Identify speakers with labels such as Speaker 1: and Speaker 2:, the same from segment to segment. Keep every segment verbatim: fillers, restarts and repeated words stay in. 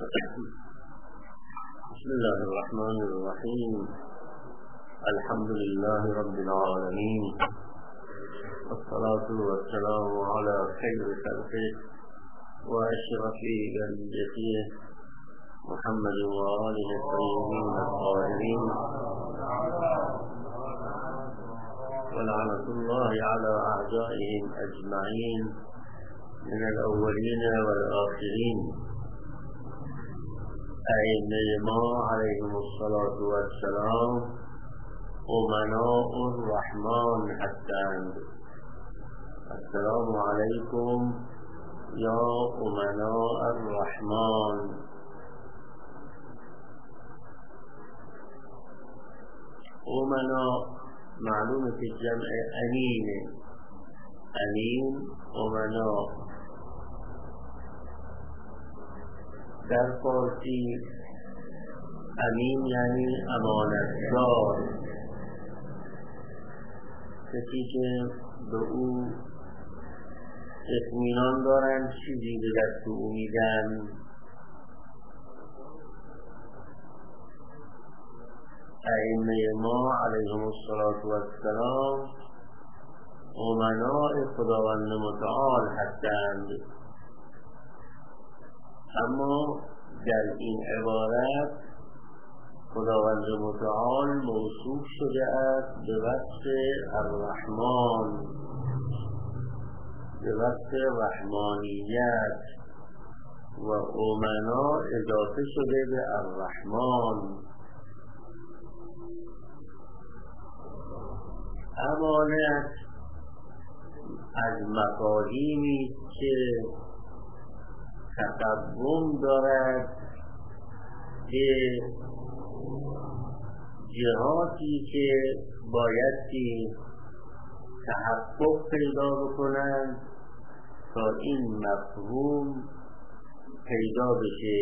Speaker 1: بسم الله الرحمن الرحيم. الحمد لله رب العالمين، والصلاة والسلام على خير خلقه وأشرف بريته محمد وآله الطيبين الطاهرين، ولعنة الله على أعدائهم أجمعين من الأولين والآخرين. ائمه ما علیهم الصلاة والسلام امناء الرحمن هستند. السلام علیکم یا امناء الرحمن. امناء معلومه که جمع امین، امین امناء. در فارسی امین یعنی امانتدار، کسی که به او اطمینان دارند چیزی به دست او میدن. ائمه ما علیهم الصلاة والسلام امناء خداوند متعال هستند، اما در این عبارت خداوند متعال موصوف شده است به وصف الرحمن، به وصف رحمانیت، و امنا اضافه شده به الرحمن. امانت از مفاهیمی که تقوم دارد که جهاتی که بایستی تحقق پیدا بکنند تا این مفهوم پیدا بشه.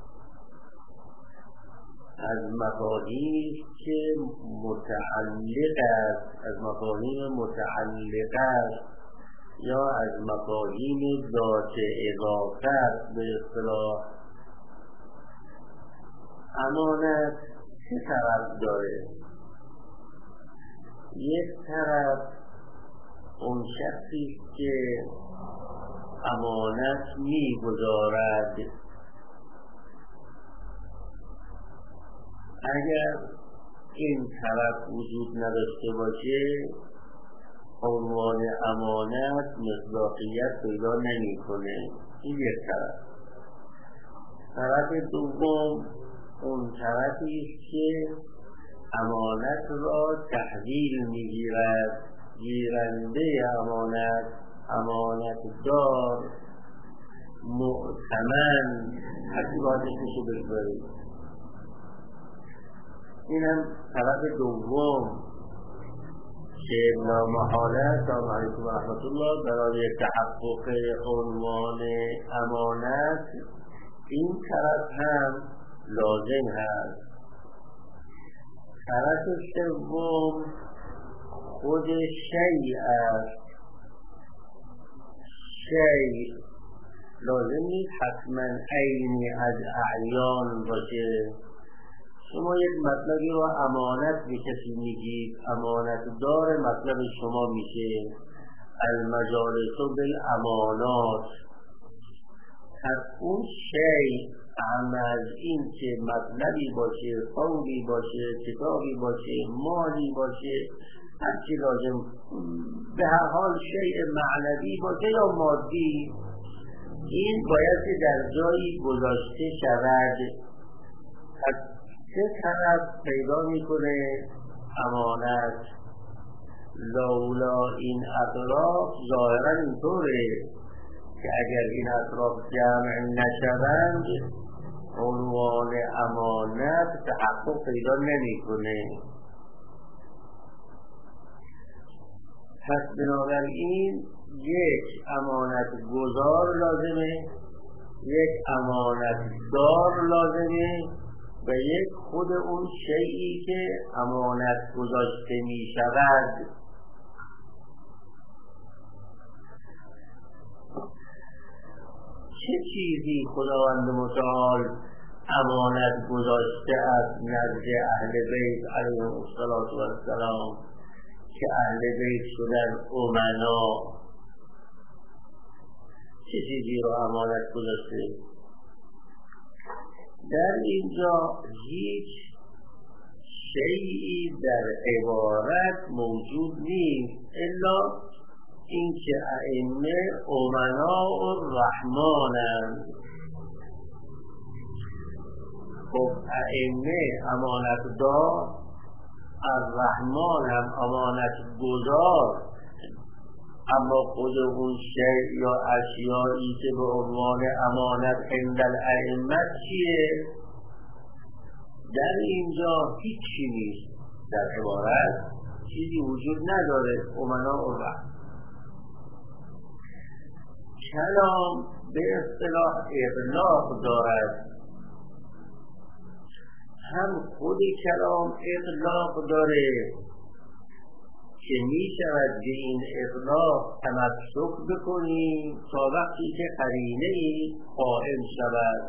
Speaker 1: از مفاهیم که متعلق است، از مفاهیم متعلق است یا از مفاهیم ذات اضافه به اصطلاح. امانت سه طرف داره. یک طرف اون شخصی که امانت میگذارد، اگر این طرف وجود نداشته باشه عنوان امانت مصداقیت پیدا نمی‌کنه. این یک طرف. طرف دوم اون طرفی است که امانت را تحویل میگیرد، گیرنده امانت، امانتدار، مؤتمن، هرچی باید اسمشو بذارید. اینم طرف دوم که نامحاله سلام علیکم و رحمت الله برای تحقق عنوان امانت این طرف هم لازم هست. طرف سوم خود شیء است. شیء لازم نیست حتما عینی از اعیان باشه. شما یک مطلبی رو امانت به کسی میگید، امانت دار مطلب شما میشه المجالس بالامانات. پس اون شیء اهم از این که مطلبی باشه، قولی باشه، کتابی باشه، مالی باشه، هرچی لازم، به هر حال شیء معنوی باشه یا مادی، این باید در جایی گذاشته شود. پس سه طرف پیدا میکنه امانت. لولا این اطراف ظاهرا اینطوره که اگر این اطراف جمع نشوند عنوان امانت تحقق پیدا نمیکنه. پس بنابراین یک امانت گذار لازمه، یک امانت دار لازمه و یک خود اون شیئی که امانت گذاشته می شود. چه چیزی خداوند متعال امانت گذاشته است نزد اهل بیت علیهم السلام که اهل بیت شدن امنا. چه چیزی رو امانت گذاشته؟ در اینجا هیچ شیئی در عبارت موجود نیست الا اینکه ائمه امناء الرحمن‌اند. خب ائمه امانت دار، الرحمن هم امانت گذار، اما خود اون شیء یا اشیایی که به عنوان امانت عند الائمه چیه؟ در اینجا هیچی نیست، در عبارت چیزی وجود نداره. امناء الرحمن کلام به اصطلاح اطلاق دارد، هم خود کلام اطلاق داره که می شود به این اطلاق تمسک بکنیم تا وقتی که قرینه ای قائم شود.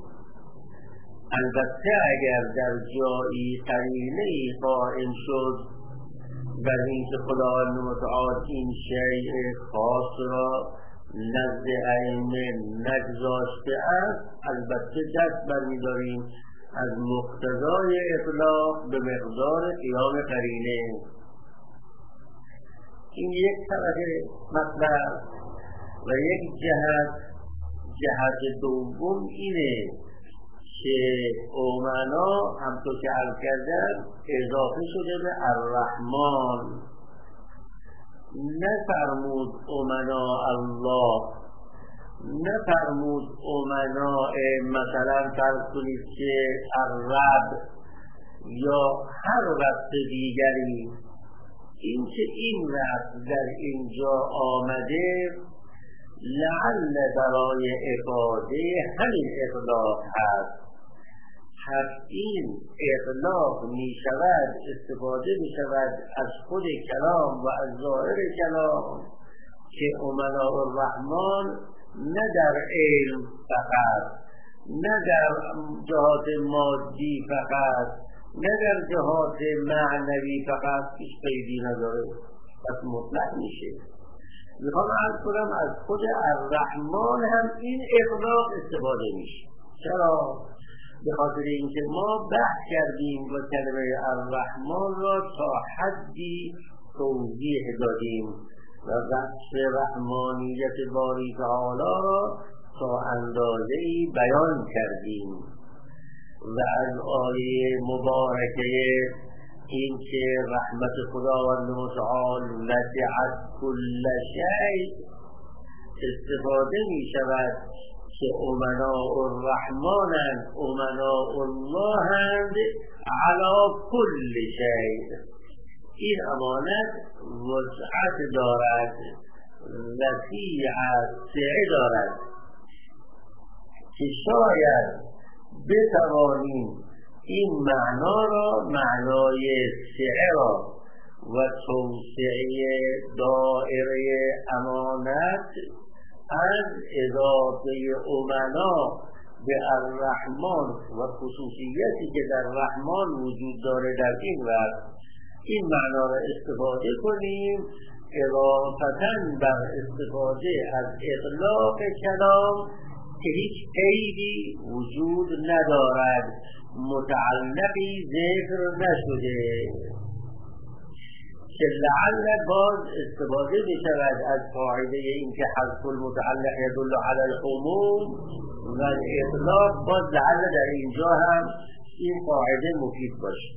Speaker 1: البته اگر در جایی قرینه ای قائم شد و اینکه خداوند متعال این شیء خاص را نزد ائمه نگذاشته است، البته دست برمی‌داریم از مقتضای اطلاق به مقدار قیام قرینه. این یک طرف مطلب و یک جهت. جهت دوم اینه که امنا همطور که عرض کردم اضافه شده به الرحمن. نفرمود امنا الله، نفرمود امنا مثلا فرض کنید که الرب یا هر وقت دیگری. این که این وقت در اینجا آمده لعل برای افاده همین اطلاق هست. پس این اطلاق می شود استفاده می شود از خود کلام و از ظاهر کلام که امناء الرحمن نه در علم فقط، نه در جهات مادی فقط، نه در جهات معنوی فقط، هیچ قیدی نداره، پس مطلق میشه. میخوام عرض کنم از خود الرحمن هم این اطلاق استفاده میشه. چرا؟ به خاطر اینکه ما بحث کردیم و کلمه الرحمن را تا حدی توضیح دادیم و بحث رحمانیت باری تعالی را تا اندازه‌ای بیان کردیم و از آیه مبارکه این که رحمت خداوند متعال وسعت کل شیء استفاده می شود که امناء الرحمنند، امناء اللهند علی کل شیء. این امانت وسعت دارد، وسیع سعه دارد که شاید بتوانیم این معنا را، معنای سعه را و توسعه دائره امانت از اضافه امنا به الرحمن و خصوصیتی که در رحمان وجود داره در این وقت این معنا را استفاده کنیم، اضافةً بر استفاده از اطلاق کلام که هیچ قیدی وجود ندارد، متعلقی ذکر نشده، که لعل باز استفاده می شود از قاعده این که حذف المتعلق یدل علی العموم و اطلاق، باز لعل در اینجا هم این قاعده مفید باشه.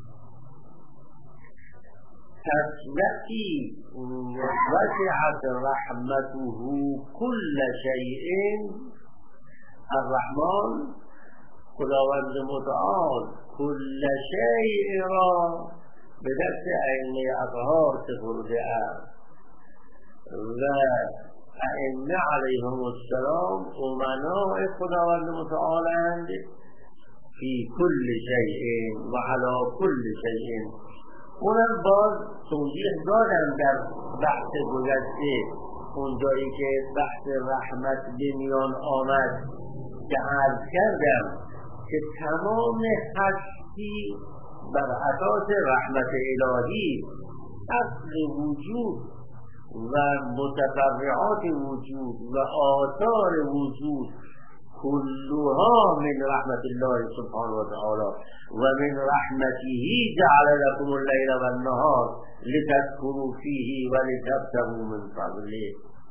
Speaker 1: پس وقتی وسعت رحمته کل شیء، الرحمن خداوند متعال کل شیء را به دست ائمه اطهار سپرده است و ائمه علیهم السلام امناء خداوند متعالند فی کل شیء و علی کل شیء. اونم باز توضیح دادم در بحث گذشته، اونجایی که بحث رحمت به میان آمد که عرض کردم که تمام هستی بر اساس رحمت الهی، اصل وجود و متفرعات وجود و آثار وجود كلها من رحمت الله سبحانه وتعالى و من رحمته جعل لكم الليل والنهار لتسكنوا فيه ولتبتغوا من فضله.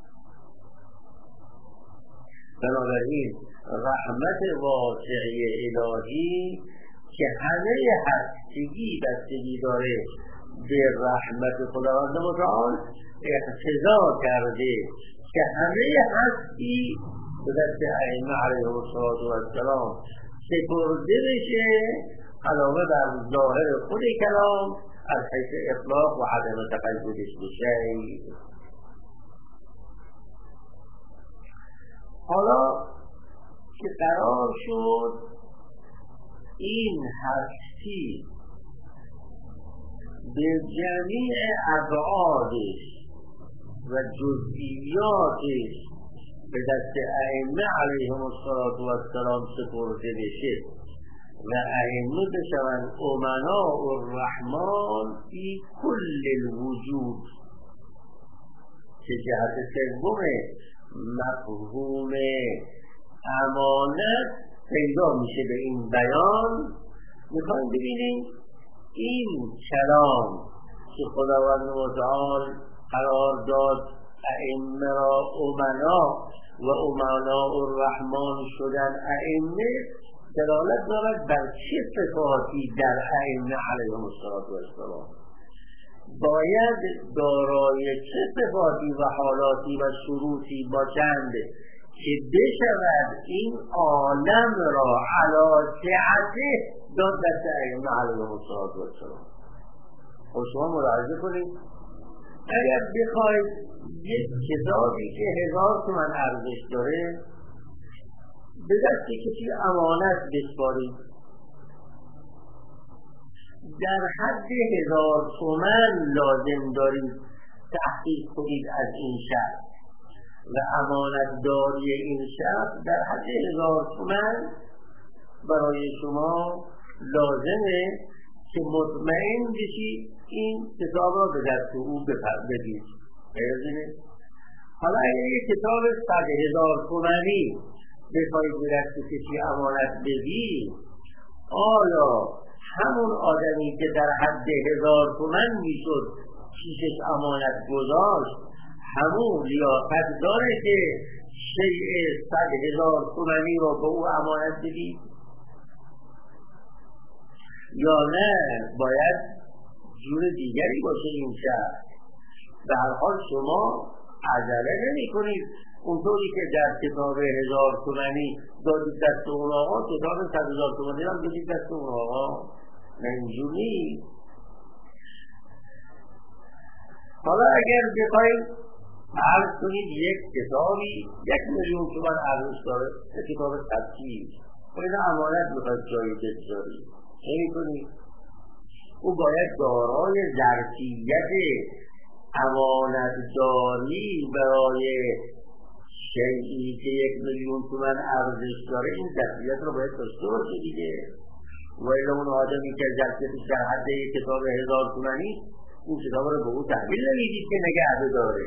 Speaker 1: بنابراین رحمت واسعه الهی که همه هستگی بستگی داره به رحمت خداوند متعال اقتضا کرده که همه هستی به دست ائمه علیهم السلام سپرده بشه علاوه بر ظاهر خود کلام از حیث اطلاق و عدم تقیدش بشه. حالا که قرار شد این هستی به جمیع ابعادش و جزئیاتش به دست ائمه علیهم السلام سپرده بشه و ائمه بشوند امناء الرحمن فی کل الوجود، که جهت سوم مفهوم امانت پیدا میشه به این بیان. میخوایم ببینیم این کلام که خداوند متعال قرار داد ائمه را امنا و امناء الرحمن شدن ائمه، دلالت دارد بر چه صفاتی در ائمه علیهم السلام، باید دارای چه صفاتی و حالاتی و شروطی باشند که بشود این عالم را علی سعته داد دست ائمه علیهم السلام. خب شما ملاحظه کنید اگر بخواید یک کتابی که هزار تومن ارزش داره به دست کسی امانت بسپارید، در حد هزار تومن لازم دارید تحقیق کنید از این شخص و امانتداری این شخص در حد هزار تومن برای شما لازمه که مطمئن بشید این کتاب را به دست او بدید. حالا اگر یک کتاب صد هزار تومنی بخواید به دست کسی امانت بدید، آیا همون آدمی که در حد هزار تومن میشد پیشش امانت گذاشت همون لیاقت داره که شیء صد هزار تومنی را به او امانت بدید یا نه باید جور دیگری باشه این شخص؟ به هر حال شما عجله نمی کنید اونطوری که در کتاب هزار تومنی دادید دست اون آقا کتاب صد هزار تومنی هم دادید دست اون آقا، نه اینجور نیست. حالا اگر بخواید عرض کنید یک کتابی یک میلیون تومن ارزش داره، یک کتاب خطی، باید امانت میخواید جایی بگذارید، نمی کنید. او باید دارای ظرفیت امانتداری برای شیئی که یک میلیون تومن ارزش داره این ظرفیت رو باید داشته باشه دیگه. ولی اون آدمی که ظرفیتش در حد یک کتاب هزار تومنی اون کتاب رو به او تحویل نمیدید که نگه داره.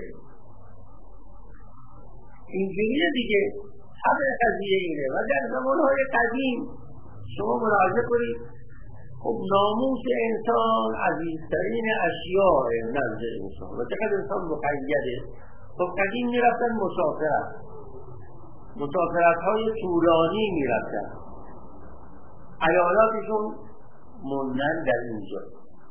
Speaker 1: اینجوریه دیگه، همه قضیه اینه. و در زمانهای قدیم شما ملاحظه کنید خب ناموس انسان عزیزترین اشیاء نزد انسان و چقدر انسان مقیده. خب قدیم میرفتن مسافرت مسافرت های طولانی میرفتن، عیالاتشون موندن در اینجا،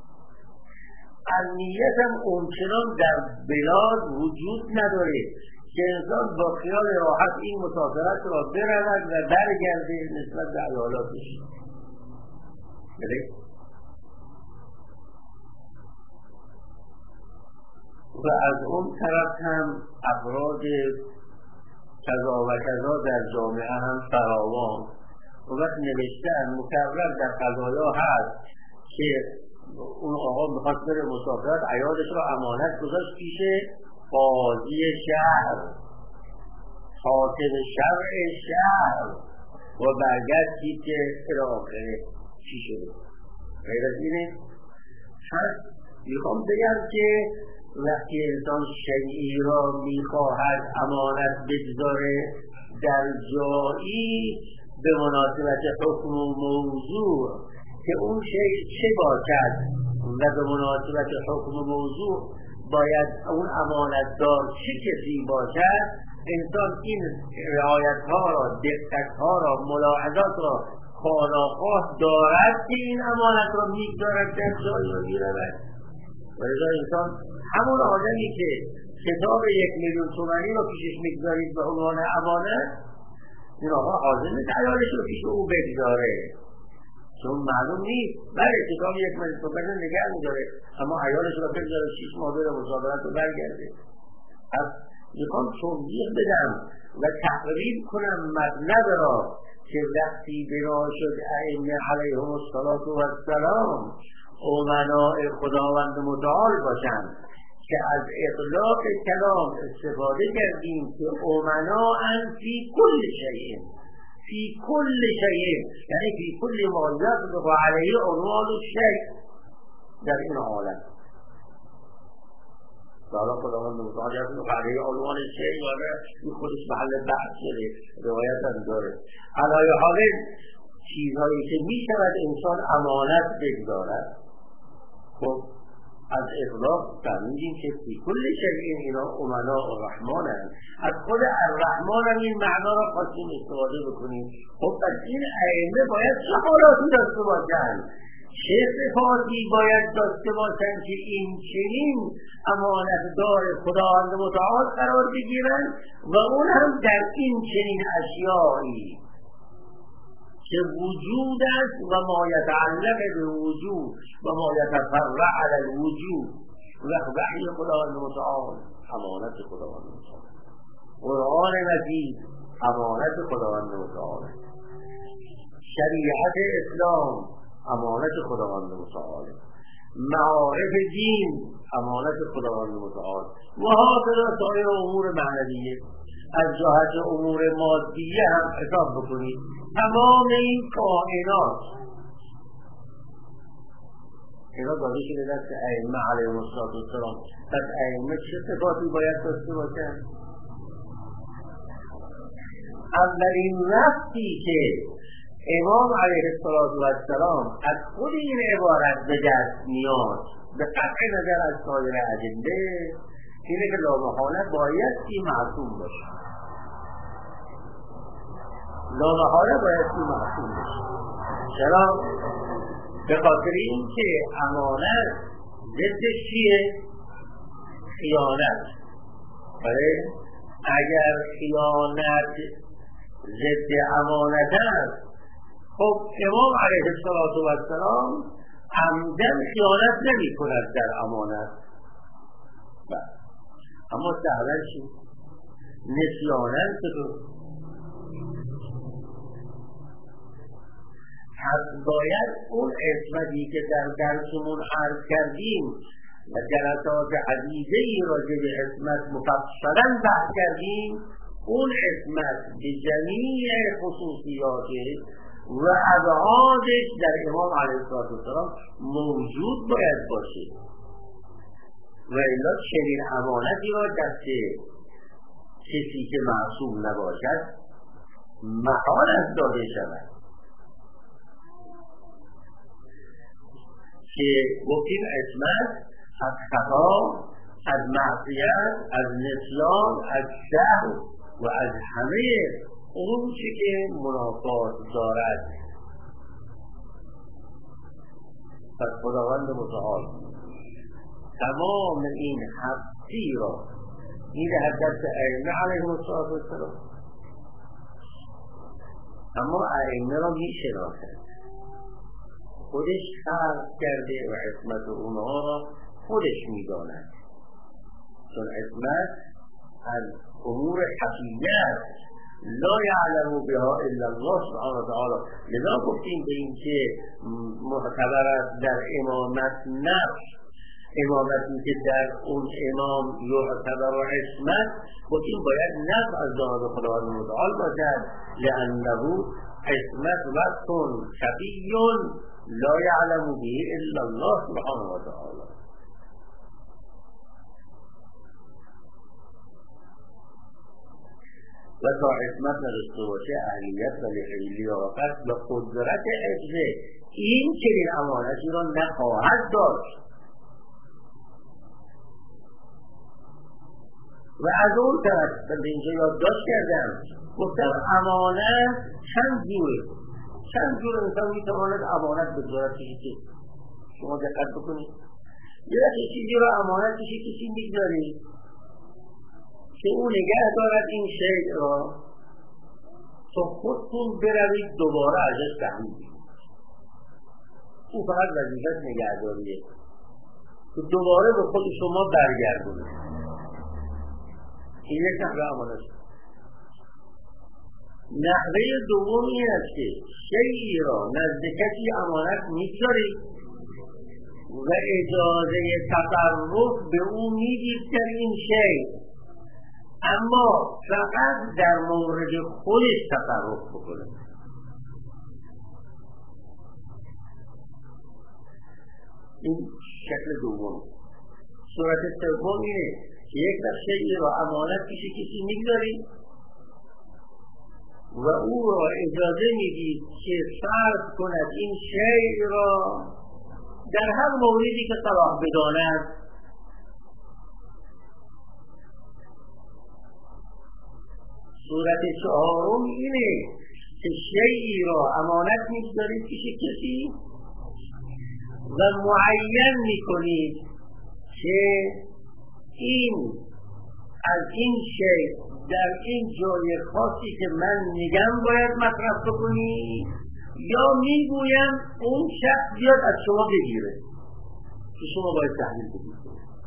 Speaker 1: امنیت هم اونچنان در بلاد وجود نداره که انسان با خیال راحت این مسافرت را برود و برگرده نسبت به عیالاتش. و از اون طرف هم افراد کذا و کذا در جامعه هم فراوان. و وقت نوشتن مکرر در قضایا هست که اون آقا میخواست بره مسافرت، عیالش را امانت گذاشت پیش قاضی شهر، حاکم شرع شهر و برگشتید که الاخره چی شده. غیر از اینه پس میخوام بگم که وقتی انسان شیئی را میخواهد امانت بگذاره در جایی به مناسبت حکم و موضوع که اون شیء چه باشد و به مناسبت حکم و موضوع باید اون امانتدار چه کسی باشد، انسان این رعایت ها را، دقت ها را، ملاحظات را خاناخواه دارد که این امانت را میگذارد در جایی را میرود. و لذا انسان همون آدمی که کتاب یک میلیون تومانی را پیشش میگذارید به عنوان امانت، این آقا حاضر نیست عیالش رو پیش او بگذاره، چون معلوم نیست. بله کتاب یک میلیون تومانی نگه میداره، اما عیالش رو بگذاره شیش ماه بره مسافرت رو برگرده. پس میخوام توضیح بدم و تقریب کنم مطلب را که وقتی بنا شد ائمه علیهم السلام امناء خداوند متعال باشند که از اطلاق کلام استفاده کردیم که امناء فی کل شیء، فی کل شیء یعنی فی کل ما یطلق علیه عنوان الشیء در این عالم. حالا خداوند متعال یطلق علیه عنوان الشیء و این خودش محل بحث شده، روایت هم داره. علای حال چیزهایی که می شود انسان امانت بگذارد، خب از اطلاق فهمیدیم که فی کل شیء اینا امناء الرحمن هست. از خود الرحمن هم این معنا را خواستیم استفاده بکنیم. خب پس این ائمه باید چه حالاتی داشته باشند، چه صفاتی باید داشته باشند که این چنین امانتدار خداوند متعال قرار بگیرند و اون هم در این چنین اشیایی که وجود است و ما یتعلق به وجود و ما یتفرع علی الوجود و وحی خداوند متعال امانت خداوند متعال، قرآن مجید امانت خداوند متعال، شریعت اسلام امانت خداوند متعال، معارف دین امانت خداوند متعال و هاکذا سایر امور معنویه. از جهت امور مادیه هم حساب بکنید، تمام این کائنات اینا داده شده دست ائمه علیهم السلام. پس ائمه چه صفاتی باید داشته باشند؟ اولین وقتی که امام علیه السلام از خود این عبارت به دست میاد، به قطع نظر از سایر ادله، اینه که لامحاله باید این معصوم باشه، لامحاله باید این معصوم باشه. چرا؟ به خاطر این که امانت ضد چیه؟ خیانت. بله اگر خیانت ضد امانت است، خب امام علیه السلام عمدن خیانت نمی کند در امانت، اما دعوت چی؟ نسیانت چطور؟ پس باید اون عصمتی که در درسمون عرض کردیم و جلسات عدیده‌ای راجع به عصمت مفصلا بحث کردیم، اون عصمت به جمیع خصوصیاتش و ابعادش در امام علیه السلام موجود باید باشه و الا چنین امانتی را دست کسی که معصوم نباشد محال است داده شود. که گفتیم عصمت از خطا، از معصیت، از نسیان، از سهو و از همه اون چی که منافات دارد. پس خداوند متعال تمام این هستی را می‌دهد دست ائمه علیهم السلام، اما ائمه را می‌شناسد، خودش خلق کرده و عصمت اونها را خودش می‌داند، چون عصمت از امور خفیه است، لا یعلم بها الا الله سبحانه و تعالی. لذا گفتیم به این که معتبر است در امامت نفس، امامتی که در اون امام یعتبر و عصمت، گفتیم باید نفس از جانب خداوند متعال باشد، لانه قسمت وقتون خفیون لا یعلم به الا الله سبحانه و تعالی. و تا قسمت نداشته باشه اهلیت و لیاقت و قدرت اجره این چنین امانتی را نخواهد داشت. و از اون طرف به اینجا یادداشت کردم گفتم امانت چند جوره، چند جور انسان میتواند امانت بگذارد. چیزی شما دقت بکنید، یه چیزی را امانت کسی کسی میگذاری که اون نگه دارد این شیء را تا خودتون بروید دوباره ازش تحمیل کنید. او فقط وظیفه نگهداریه که دوباره به خود شما برگردونه. این یک نحوه امانت. نحوه دوم این است که شیئی را نزد کسی امانت میگذارید و اجازه تصرف به او میدید در این شیء، اما فقط در مورد خودش تصرف بکنه. این شکل دوم. صورت سوم اینه که یک شیء را امانت پیش کسی میگذارید و او را اجازه میدید که صرف کند این شیء را در هر موردی که صلاح بداند. صورت چهارم اینه که شیئی را امانت می‌گذارید پیش کسی و معین می‌کنید که این از این شیء در این جای خاصی که من میگم باید مصرف بکنی، یا میگویم اون شخص بیاد از شما بگیره که شما باید تحلیل بدید.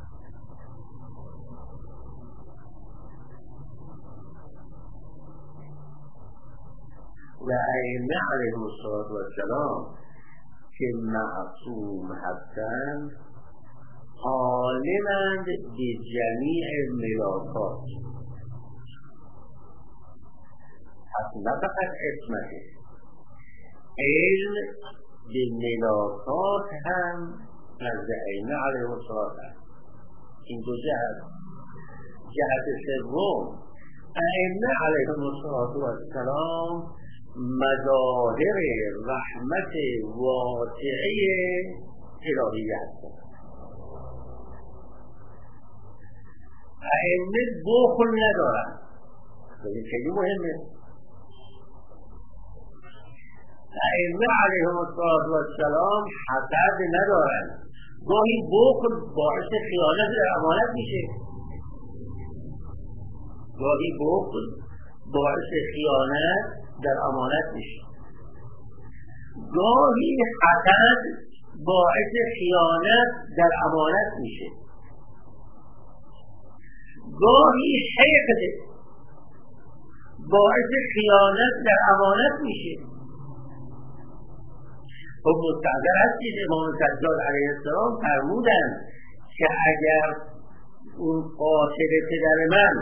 Speaker 1: و ائمه علیهم السلام که معصوم هستند عالمند به جمیع ملاکات، پس نه فقط عصمته، علم به ملاکات هم نزد ائمه علیهم السلام هست. این دو جهت. جهت سوم، ائمه علیهم السلام مظاهر رحمت واسعه الهیه هستند. ائمه بخل ندارند. این خیلی مهمه. ائمه علیهم السلام حسد ندارند. گاهی بخل باعث خیانت در امانت میشه، گاهی بخل باعث خیانت در امانت میشه، گاهی حسد باعث خیانت در امانت میشه، گاهی حقد باعث خیانت در امانت میشه. خب مستحضر هست که امام سجاد علیه السلام فرمودند که اگر اون قاتل پدر من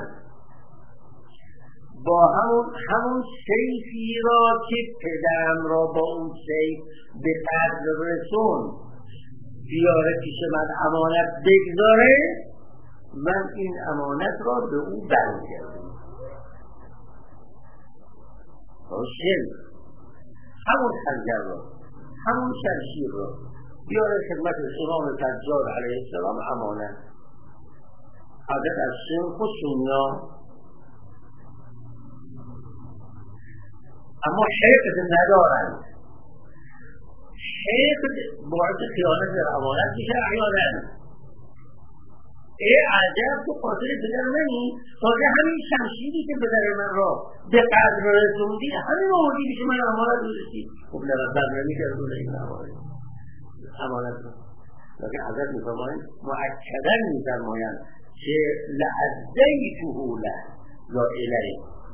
Speaker 1: با همون همون سیفی را که پدرم را با اون سیف به قتل رسون بیاره پیش من امانت بگذاره، من این امانت را به او برمیگردم. روشن همون خنجر را، همون شمشیر را بیاره خدمت امام سجاد علیه السلام امانت. حضرت از شیخ و سنیا، اما حقد ندارند. حقد باعث خیانت در امانت میشه احیانا. ای عجب تو قاتل پدر منی، تازه همین شمشیری که پدر من را به قدر رسوندی همین آوردی پیش من امانت میرسی. خب لرزد نمیکردون این امانت امانت را. لیکن حضرت میفرمایند مؤکدا میفرمایند که لعزیته له لا الیه.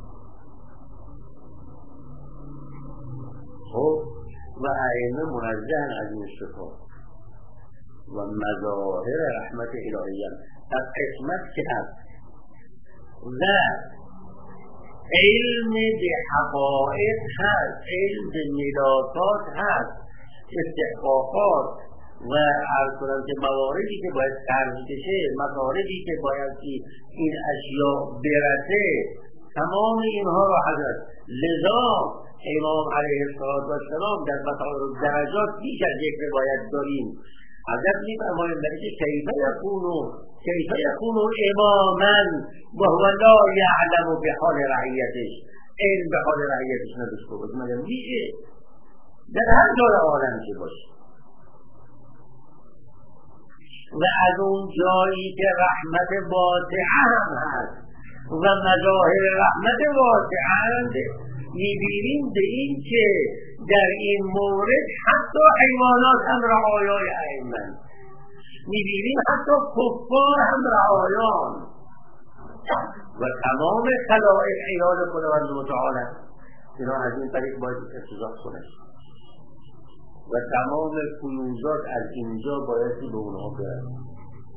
Speaker 1: خب و ائمه منزهن از این صفات و مظاهر رحمت الهیه. از قسمت که هست و علم به حقائق هست، علم به ملاکات هست، استحقاقات و عرض کنم که مواردی که باید خرج بشه، مطالبی که باید این اشیاء برسه، تمام اینها را حضرت. لذا امام علیه السلام در مطالب درجات بیش از یک روایت داریم. حضرت می‌فرمایند در که کیف یکون کیف یکون اماما و هو لا یعلم بحال رعیتش، علم به حال رعیتش نداشته باشه. مگر میشه؟ در هر جای عالم که باشه. و از اون جایی که رحمت واسعه هم هست و مظاهر رحمت واسعه هست، می‌بینیم به این که در این مورد حتی حیوانات هم رعایای ائمه، می‌بینیم حتی کفار هم رعایان و تمام خلائق عیال خداوند متعال. اینا از این طریق باید استفاده کنند و تمام فیوزات از اینجا باید به اونها برسند.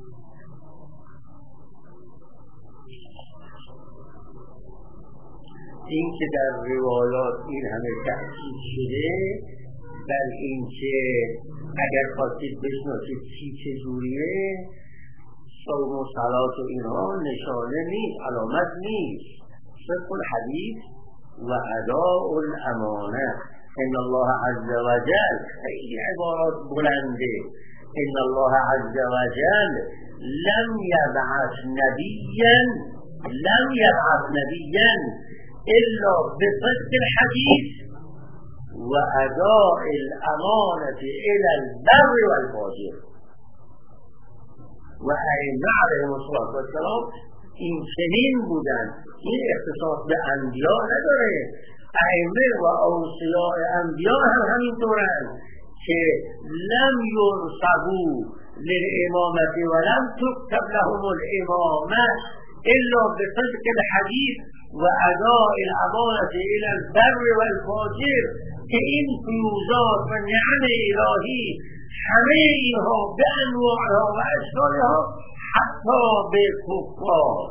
Speaker 1: این که در روایات این همه تأکید شده در این که اگر خواستید بشناسید چی چجوریه، صوم و صلات و اینها نشانه نیست، علامت نیست. صدق الحدیث و اداء الامانه. ان الله عز وجل، خیلی عبارات بلنده، ان الله عز وجل لم یبعث نبیا لم یبعث نبیا الا بصدق الحديث واداء الامانه الى البر والفاجر. و ائمه علیهم السلام این چنین بودن. این اختصاص به انبیاء نداره. ائمه و اوصیاء انبیاء هم همینطورن که لم ينصبوا للامامه ولم تكتب لهم الامامه الا بصدق الحديث و اداء الامانه الى البر والفاجر، که این فیوزات و نعم الهی همه اینها به انواعها و اشکالها حتی به کفار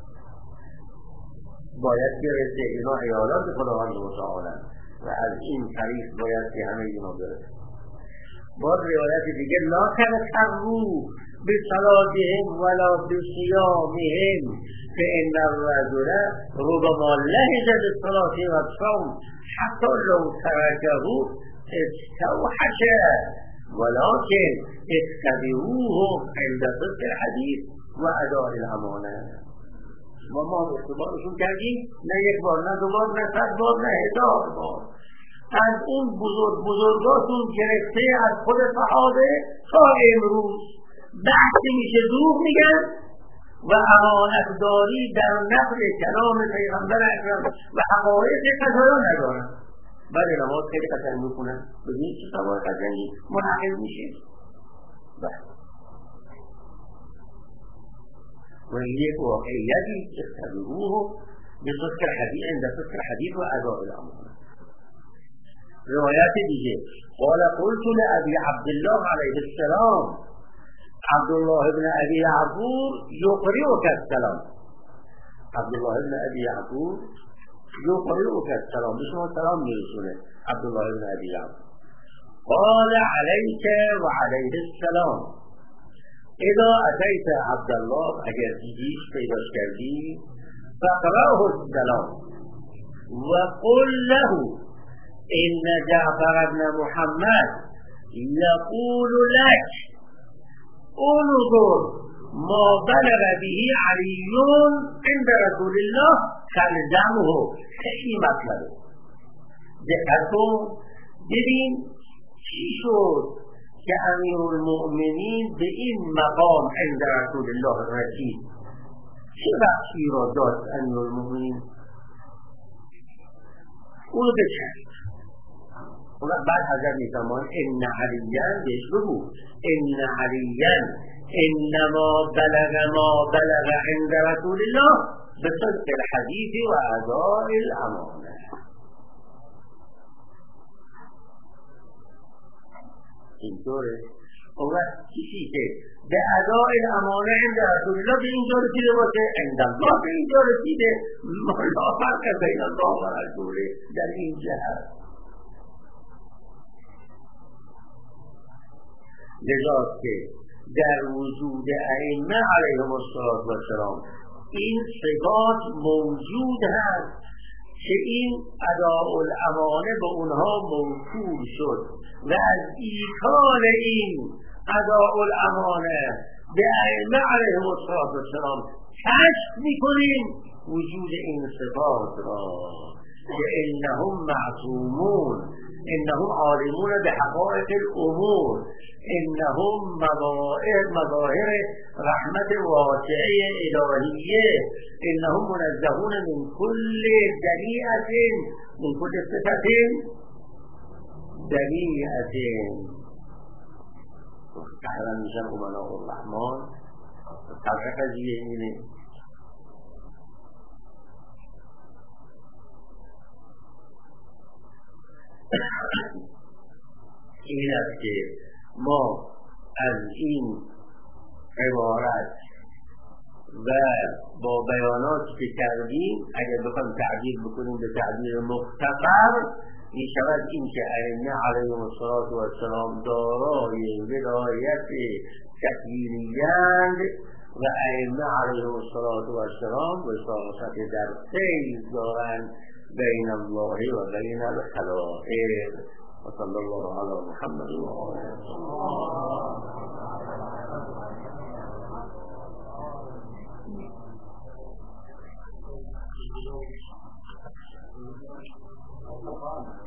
Speaker 1: باید برسه. اینا عیالات خداوند متعال و از این طریق باید که همه اینا برسه. باز روایت دیگه لا تغتروا بصلاتهم ولا بصيامهم فإن الرجل ربما لهج بالصلاة والصوم حتى لو تركه استوحش ولكن اتبعوهم عند صدق الحديث وأداء الأمانة. ما ما اختبارشون کردیم، نه یک بار، نه دو بار، نه صد بار، نه هزار بار. از اون بزرگ بزرگاتون گرفته از خود صحابه تا امروز بحثی میشه دروغ میگن و امانتداری در نقل کلام پیغمبر اکرم و حقایق قضایا ندارن. بله نماز خیلی قشنگ میکنن، ببینید چه سوال قشنگی منعقد میشه. بله و این یک واقعیتی استبروه به صدق الحدیث عند صدق الحدیث و اداء الامانه. روایت دیگه قال قلت لأبي عبد الله علیه السلام عبد الله بن ابي يعقوب يقرئك السلام. عبد الله بن ابي يعقوب يقرئك السلام، بشما السلام میرسونه عبد الله بن ابي يعقوب. قال عليك وعليه السلام اذا اتيت عبد الله، اگر دیدیش پیداش کردی، فقرأه السلام وقل له ان جعفر بن محمد يقول لك انظر ما بلغ به علی عند رسول الله فالزمه. خیلی مطلبه، دقت کن ببین چی شد که امیرالمؤمنین به این مقام عند رسول الله رسید. چه بخشی را داد امیرالمؤمنین؟ اونو بچند. اون بعد حضرت میفرمان ان علیاً بهش بگو ان علیاً انما بلغ ما بلغ عند رسول الله بصدق الحديث و اداء الامانه. اینطوره اون وقت کسی که به ادای امانه عند رسول الله به اینجا رسیده باشه، عند الله به اینجا رسیده، لا فرق بین الله و رسوله در این جهت. لذاست که در وجود ائمه علیهم السلام این صفات موجود هست که این اداء الامانه به اونها موصول شد و از ایصال این اداء الامانه به ائمه علیهم السلام کشف میکنیم وجود این صفات را که انهم معصومون، انهم عالمون به حقائق الامور، انهم مظاهر مظاهر رحمت واسعه الهیه، انهم منزهون من کل دنیعت، من کل صفت دنیعت. قهرا میشن امناء الرحمن. طبعا قضیه اینه این است که ما از این عبارت و با بیاناتی که کردیم اگر بخوایم تعبیر بکنیم به تعبیر مختصر این شود این که ائمه علیهم السلام دارای ولایت تکوینی‌اند و ائمه علیهم السلام وساطت در فیض دارند بین الله و بین الخلائق. و صلی الله علی محمد و آله و سلم.